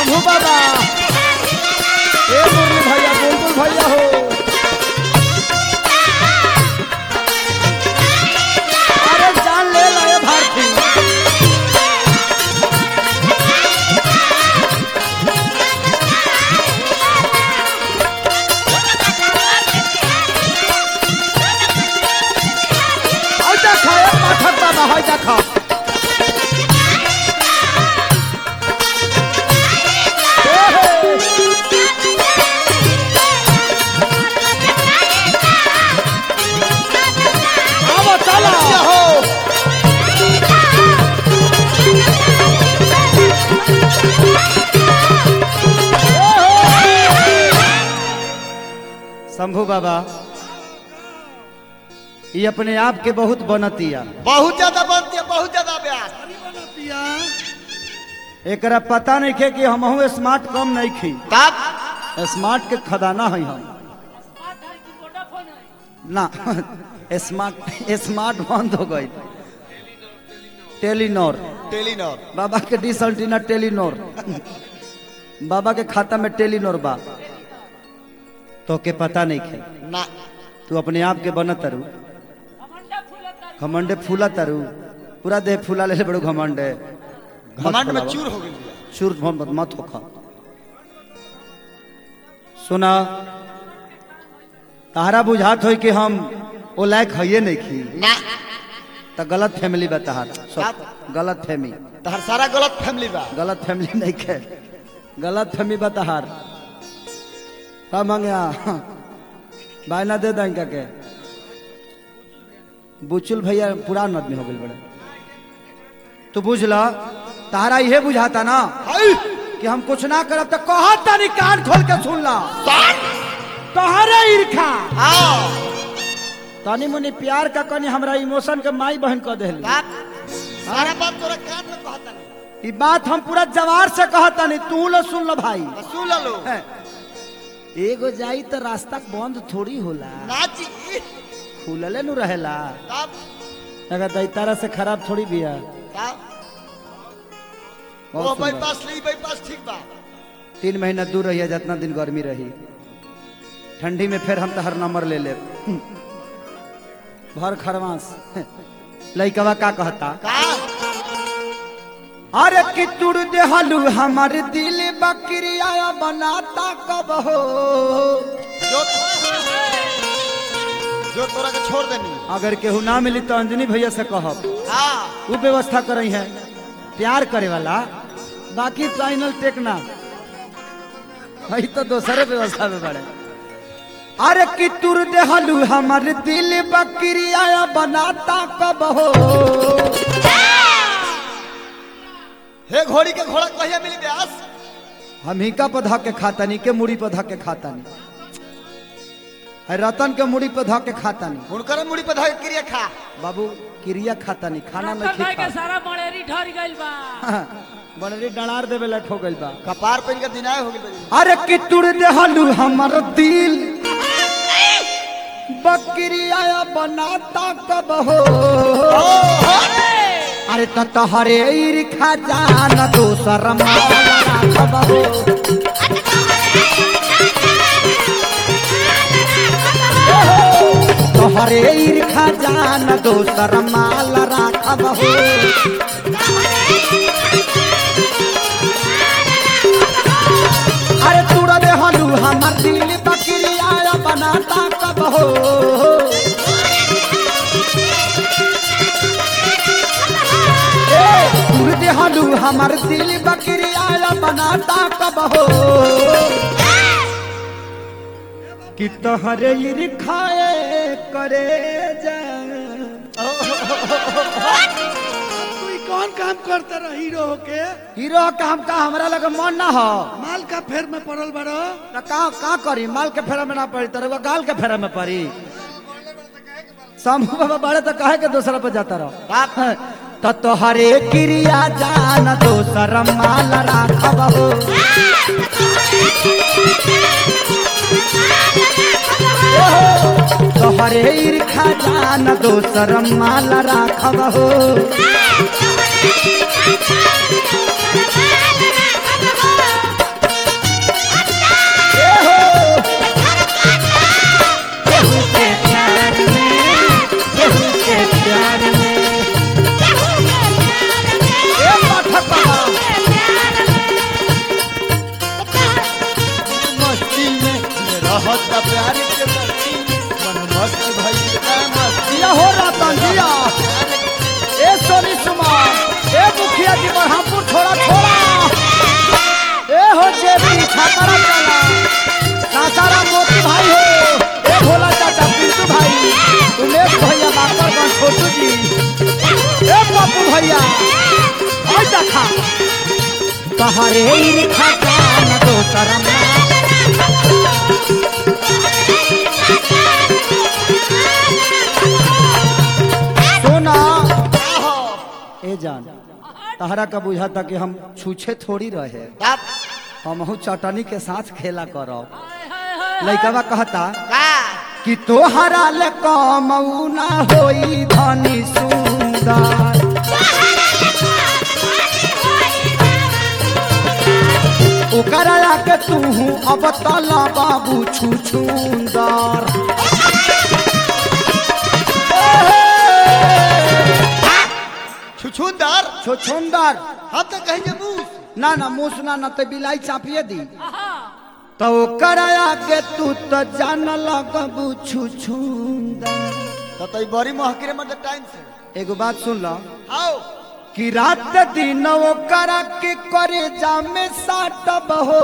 शंभू बाबा ए मुरली भैया बुलबुल भैया हो अरे जान ले लाए भारती हाय देखा चला हो शंभू बाबा ये अपने आप के बहुत बनतिया बहुत ज्यादा बनती है बहुत ज्यादा ब्याज एकरा पता नहीं खे कि हम स्मार्ट कम नहीं खी तब स्मार्ट के खदाना है हम ना स्मार्ट बंद हो गई टेलीनॉर टेलीनॉर बाबा के डिश एंटीना टेलीनॉर बाबा के खाता में टेलीनॉर बा तो के पता नहीं खे ना तू अपने आप के बनत तारू घमंडे फूला तारू पूरा देह फूला ले बड़ो घमंडे घमंड में चूर हो गई चूर मत होखा सुना तारा बुझात हो कि हम ओ लायक है नहीं खी ना तो गलत फैमिली बा तहार गलत फैमिली तहर सारा गलत फैमिली बा गलत फैमिली नहीं खे गलत फैमिली बा तहार का मांगे बायना दे दें के बुचुल भैया पुरान आदमी हो गए बड़े तो बुझ ला तारा ये बुझाता ना कि हम कुछ ना करब तो कहता नहीं कान खोल के सुन ला तोहरे ईर्खा तनी मुनी प्यार का कनी हमरा इमोशन के माई बहन कह देली सारा बात तोरा कान में कहता नहीं ई बात हम पूरा जवार से कहता नहीं तू लो सुन लो भाई सुन लो एगो जाई तो रास्ता बंद थोड़ी होला ना जी खुलले नु रहेला तब अगर दैतारा से खराब थोड़ी बिया तब ओ बाईपास ली बाईपास ठीक बा 3 महीना दूर रहिए जितना दिन गर्मी रही ठंडी में फिर हम तो हर नंबर ले ले भर खरवास लइकवा का कहता का अरे कि तुड़ देहलू हमारे दिल बकरिया बनाता कब हो जो तोरा के छोड़ देनी अगर केहू ना मिली तो अंजनी भैया से कहब वो व्यवस्था करई है प्यार करे वाला बाकी फाइनल टेकना भाई तो दूसरे व्यवस्था में बड़े अरे कि तुर देहलू हमारे दिल बकरिया बनाता कब हो हे घोड़ी के घोड़ा कहिया मिली ब्यास हम ही का पधा के खातानी के मुड़ी पधा के खातानी है रतन के मुड़ी पधा के खातानी हुनकर मुड़ी पे धर क्रिया खा बाबू क्रिया खातानी खाना नहीं खा सारा बड़ेरी ढर गइल बा बड़री डणार देवे लट हो गइल बा कपार पे इनका दिनाय हो गइल अरे कि तुड़ देहलू हमर दिल बकरिया बनाता कब हो अरे तो तोहरे ईर्खा जान दोसर माला कब हो तोहरे ईर्खा जान दोसर माल राखब हो अरे तुड़ देहलू हमर दिल बकरिया बनाता कब हो तुड़ देहलू हमर दिल बकरिया बनाता कब हो कि तोहरे ईर्खाए करे जा कौन काम करता रहा हीरो होके हीरो काम का हमरा लगे मन ना हो माल का फेर में पड़ल बड़ो ना का करी माल के फेरा में ना पड़ी तरह गाल के फेरा में पड़ी शंभू बाबा बड़े तो कहे के दूसरा पे जाता रहो तो तोहरे क्रिया जान दोसर माल राखब हो तोहरे ईर्खा जान दोसर माल राखब हो देखा तहरे ईर्खा जान दोसर सोना ए जान तहरा का बुझा था कि हम छूछे थोड़ी रहे हम चटनी के साथ खेला करो लइकवा कहता कि तोहरा ले कमऊ ना होई धनी सुंदर ओकरा के तू अब तला बाबू छुछुंदर छुछुंदर छुछुंदर हम तो कहेंगे मूस ना ना मूस ना तो बिलाई चापिए दी तो ओकरा के तू तो जान लगबू छुछुंदर तो बड़ी महकरे मतलब टाइम से एगो बात सुन लो आओ कि रात दिन ओकरा के करे जामे साटब हो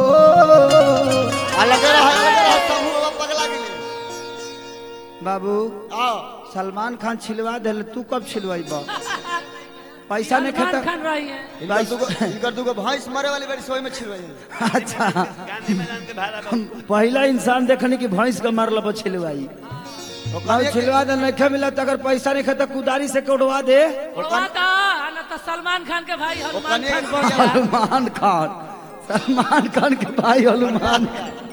अलग रहा समूह पगला गेले बाबू आओ सलमान खान छिलवा दे तू कब छिलवाई बा पैसा नहीं खाता खान रही है इनकर दुगो भैंस मरे वाली बड़ी सोई में छिलवाई अच्छा पहला इंसान देखने की भैंस का मारल बा छिलवाई और छिलवा दे नहीं मिला तो अगर पैसा नहीं खाता कुदारी से उड़वा दे तो सलमान खान के भाई हनुमान खान सलमान खान के भाई हनुमान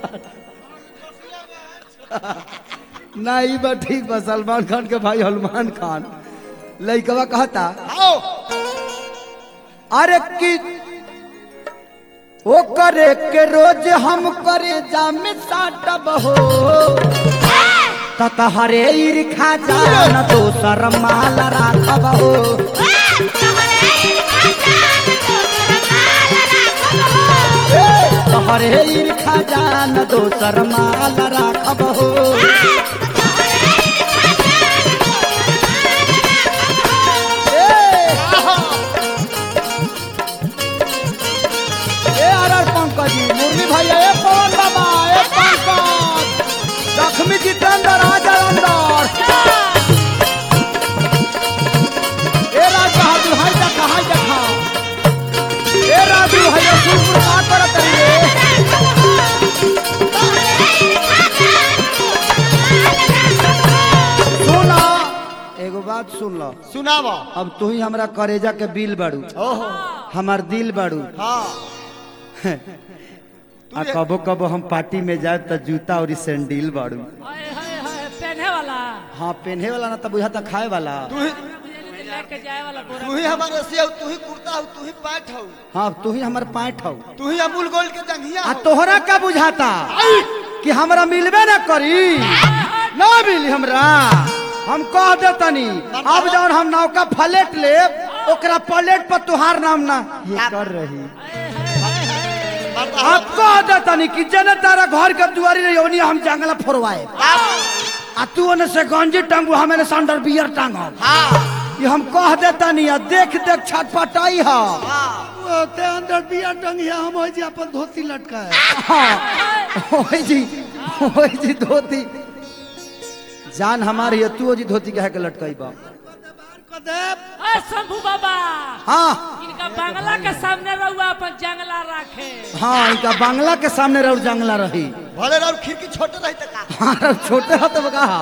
नहीं बा ठीक बा सलमान खान के भाई हनुमान खान लइकवा कहता आओ अरे कि ओ करे के रोज हम करे जामे साटब हो तहरे ईर्खा जान दोसर माल राखब हो तहरे ईर्खा जान दोसर माल राखब हो पंकज मुरली भैया ए पवन बाबा ए पंकज लक्ष्मी जितेंद्र राजा अंदर ए राज बहादुर हाय देखा ए राजू भैया सुरपुर का करत सुना एगो बात सुन लो सुनावा अब तू ही हमरा करेजा के बिल बाड़ू ओहो हमार दिल बाड़ू हाँ आ कबो कबो हम पार्टी में जाए तो जूता और सैंडल बाड़ू पहने वाला हाँ पहने वाला ना तो बुझा था खाए वाला लेके जाए वाला तू ही हमारे रसिया तू ही कुर्ता हो तू ही पैंट हो हाँ तू ही हमार पैंट हो तू ही अमूल गोल्ड के जंघिया आ हो तोहरा का बुझाता कि हमरा मिलबे ना करी ना मिली हमरा हम कह देतनी अब जौन हम नौका फ्लैट ले ओकरा प्लेट पर तुहार नाम ना ये कर रही आप कह देतनी कि जने तारा घर के दुआरी रही ओनी हम जंगला फोड़वाए आ तू ओने से गंजी टांगू हमें संडर बियर टांगो ये हम कह देतनी आ देख देख छटपटाई हा ते अंदर बिया टंगिया हम हो जी अपन धोती लटकाए हाँ ओए जी धोती जान हमारी है तू जी धोती कह के लटकाई बा शंभू बाबा हाँ इनका बांग्ला के सामने रहुआ अपन जंगला रखे हाँ इनका बांग्ला के सामने रह जंगला रही भले राउर खिड़की छोटे रही तक हाँ छोटे हो तो कहा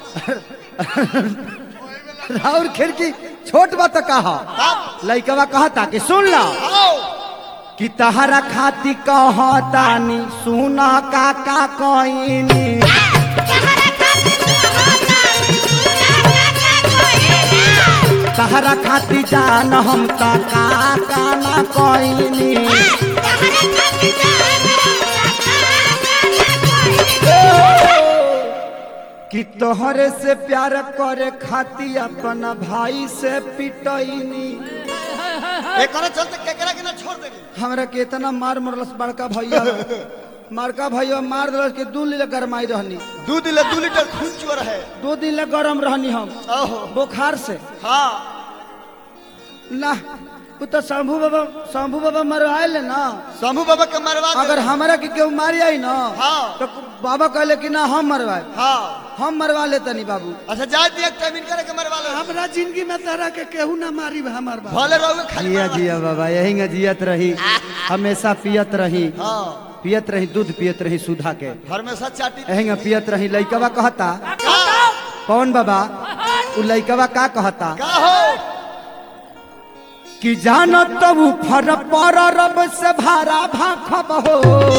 राउर खिड़की छोट बा तो कहा लइकवा कहता कि सुन ला कि तहरा खाती कहतानी सुना काका कोइनी तहरा खाती जान हम काका ना कोइनी कि तोहरे से प्यार करे खाती अपना भाई से पिटैनी एकरा चलते केकरा के ना छोड़ देनी हमरा के इतना मार मरलस बड़का भैया मार दलस के 2 लीटर गरमाई रहनी 2 लीटर खून चुआ रहे 2 दिन ले गरम रहनी हम ओहो बुखार से हाँ ना तू तो शंभू बाबा मरवाए ना शंभू बाबा के मरवा अगर हमारा के केहू मारी आई ना हाँ तो बाबा कहले कि ना हम मरवाए हाँ हम मरवा लेता नहीं बाबू। अच्छा जा दिया टाइम इनकर के मरवा लो। हमरा जिंदगी में तरह के केहू ना मारी हमार बाप। भले रहोगे खाली जिया मरवा। जिया बाबा यही जियत रही, हमेशा पियत रही, हाँ पियत रही, दूध पियत रही सुधा के, हमेशा चाटी। यही पियत रही। लइकवा कहता का कौन बाबा? उ लइकवा का कहता का हो कि जानो तब फर पर रब से भारा भाखब हो।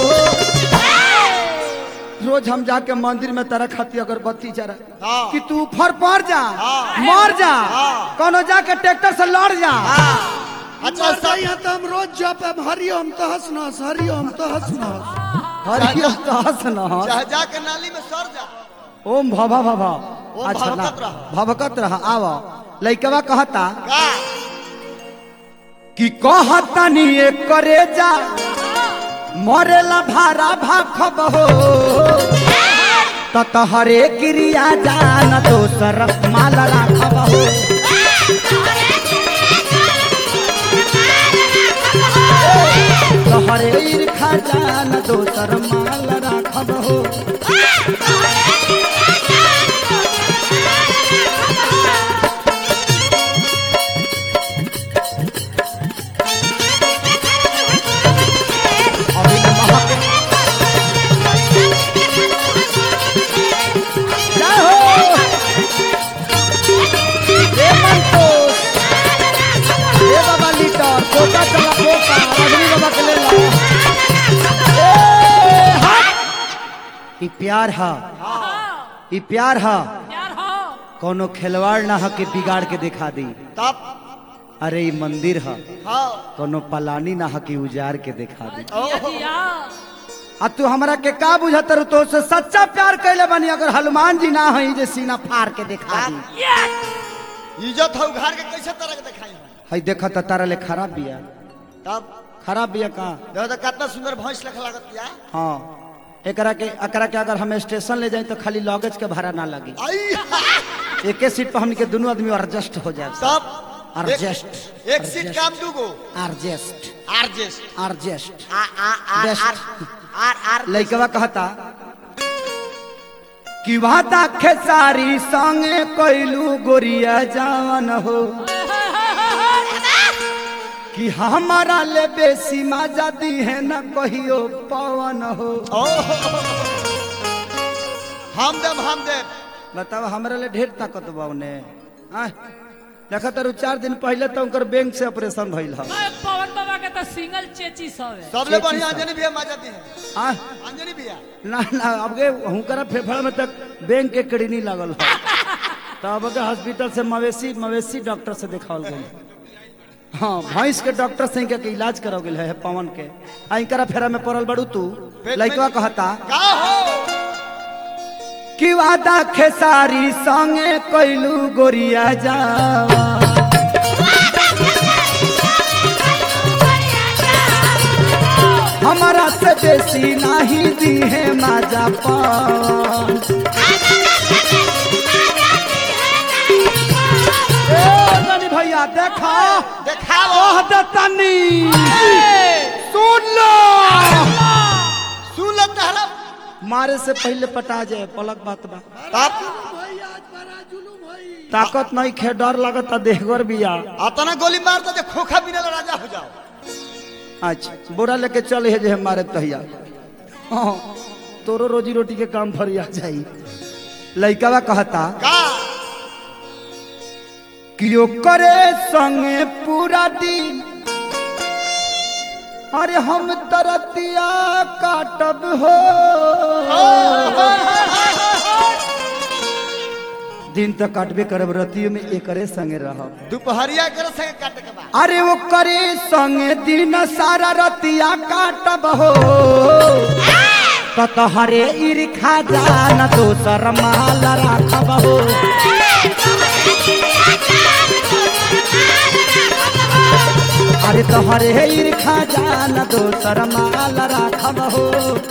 रोज हम जाके मंदिर में तरह खाती अगरबत्ती जरा हाँ। कि तू फर पर जा, हाँ। मर जा, हाँ। कोनो जाके ट्रैक्टर से लड़ जा। अच्छा यहाँ तो हम रोज जप हरिओम तहस नहस हरिओम तहस नहस। हरिओम तहस नहस चाहे जाके नाली में सर जा। ओम भवा भवा। ओम अच्छा भवकत रहा। भवकत रहा। आवा लइकवा कहता का कि कहता नहीं एक करे जा मरेला भारा भाखब हो। ततहरे क्रिया जान दोसर माल राखब हो। तहरे ईर्खा जान दोसर माल राखब हो। अभी न महक जय हो ए मंतोष ए बाबा लीटर कोका चला कोका रजनी बाबा के ले ला। ए हट ई प्यार है, ई प्यार है। यार हो कोनो खिलवाड़ ना है कि बिगाड़ के दिखा दी। तब अरे ई मंदिर है, हाँ कोनो पलानी ना है कि उजार के दिखा दी। जिया जिया आ तू हमरा के का बुझत रु? तो से सच्चा प्यार कैले बनी। अगर हनुमान जी ना है जे सीना फाड़ के दिखा दी। इज्जत हो घर के कैसे तरह के दिखाई हो। हई देखा त तारा ले खराब बिया, तब खराब बिया का। देखो तो कितना सुंदर भैंस लख लागत या। हाँ एकरा के अगर हम स्टेशन ले जाए तो खाली लगेज के भाड़ा ना लगी। आई एके सीट पर हमनी के दोनों आदमी एडजस्ट हो जाए। तब एडजस्ट एक सीट काम दूगो एडजस्ट एडजस्ट एडजस्ट आ आ आ बेस्ट। आर आर लइकवा कहता कि वादा खेसारी संगे कोइलू गोरिया जावन हो कि हमारा ले बेसी मजा दी है न कहियो पवन हो। हम देव बताओ हमरा ले ढेर ताकत बाउने। देखा तारू 4 दिन पहले तो उनकर बैंक से ऑपरेशन भइल है। पवन बाबा के तो सिंगल चेची सब है। सबले बढ़िया अंजनी भैया मजा दी है। आ अंजनी भैया ना ना अब के हुनकरा फेफड़ा में तक बैंक के किडनी लागल है। तब के हॉस्पिटल से मवेशी डॉक्टर से दिखावल गई। हाँ भैंस के डॉक्टर से इनके इलाज कराओ गेल है पवन के। आ इनकरा फेरा में पड़ल बड़ू तू। लइकवा कहता का हो कि वादा खेसारी संगे कोइलू गोरिया जावा हमारा से बेसी नहीं दी है माजा पान। भैया देखा देखाओ ओह दतनी सुन लो तहरा मारे से पहले पटा जाए पलक बात बा। तब भाई आज बड़ा जुलूम भाई। ताकत नहीं खे डर लगता देहगर बिया। अतना गोली मारता जे खोखा बिना राजा हो जाओ। अच्छा बोरा लेके चल है जे हमारे तहिया। हाँ तोरो रोजी रोटी के काम फरिया जाई। लइकवा कहता का कियो करे संगे पूरा दिन अरे हम तरतिया काटब हो। दिन तक काटबे करब रतियो में एकरे संगे रहब। दोपहरिया कर संगे काटे के बाद अरे वो करे संगे दिन सारा रतिया काटब हो। ततहरे ईर्खा जान दोसर माल राखब हो। अरे तोहरे ईर्खा जान दोसर माल राखब हो।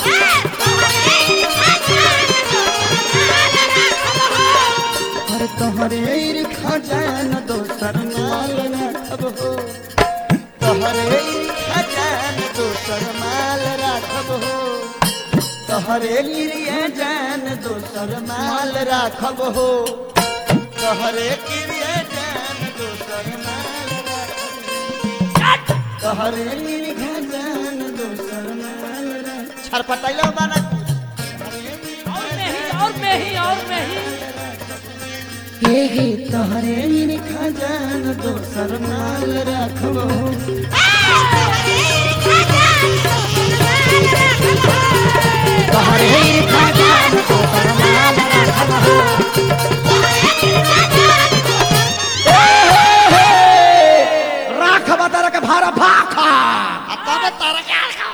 अरे तोहरे ईर्खा जान दोसर माल राखब हो। तोहरे खजान दोसर माल राखब हो। तोहरे लिए जान दोसर माल राखब हो तोहरे किरिए जान दोसर माल राखब तोहरे लिए जान दोसर माल राखब छरपटाइलो बाना और में ही हे तोहरे लिए जान दोसर माल राखब हो तोहरे लिए जान दोसर माल राखब हो राखब तारा के भारा भाखा तब तारा के